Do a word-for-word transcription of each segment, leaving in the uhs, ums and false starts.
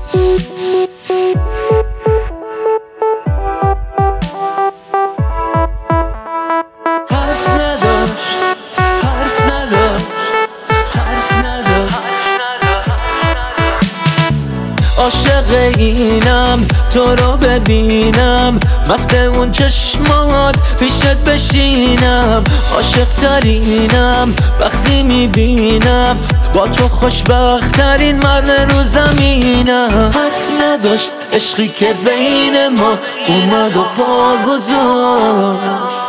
عاشق اینم تو رو ببینم، مست اون چشمات پیشت بشینم. عاشق ترینم وقتی میبینم با تو خوشبخت ترین مرد رو زمینم. حرف نداشت عشقی که بین ما اومد و پا گذاشت،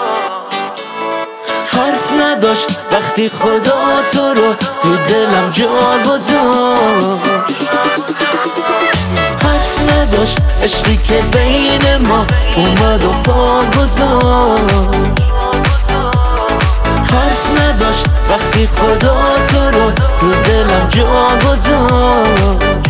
حرف نداشت وقتی خدا تو رو تو دلم جا گذاشت. حرف نداشت عشقی که بین ما اومد و پا گذاشت، حرف نداشت وقتی خدا تو رو تو دلم جا گذاشت.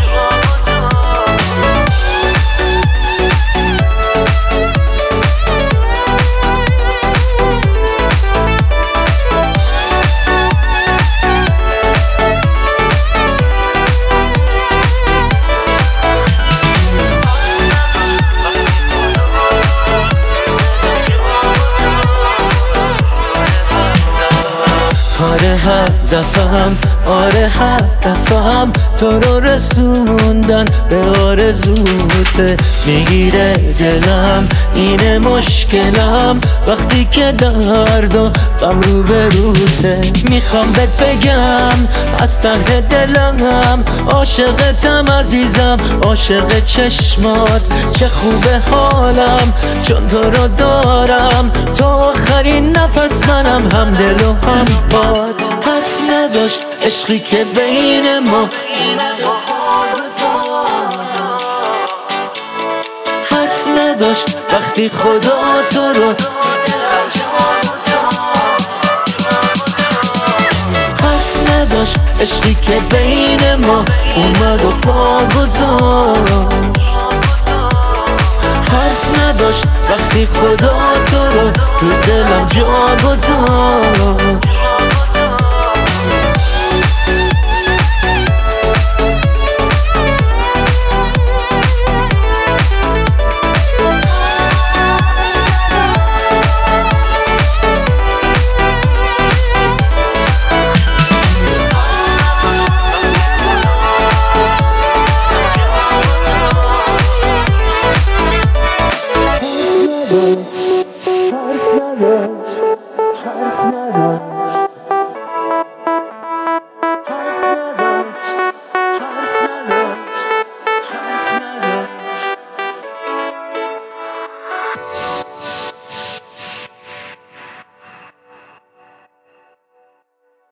آره هدفم، آره هدفم تو رو رسوندن به آرزوته. میگیره دلم اینه مشکلم وقتی که درد و غم رو به روته. میخوام بهت بگم از ته دلم عاشقتم عزیزم، عاشق چشمات. چه خوبه حالم چون تو رو دارم، تو آخرین نفس منم، هم دل و هم باد. حرف نداشت عشقی که بین ما اومد و پا گذاشت، حرف نداشت وقتی خدا تو رو تو دلم جا گذاشت. حرف نداشت عشقی که بین ما اومد و پا گذاشت، حرف نداشت وقتی خدا تو رو تو دلم جا گذاشت.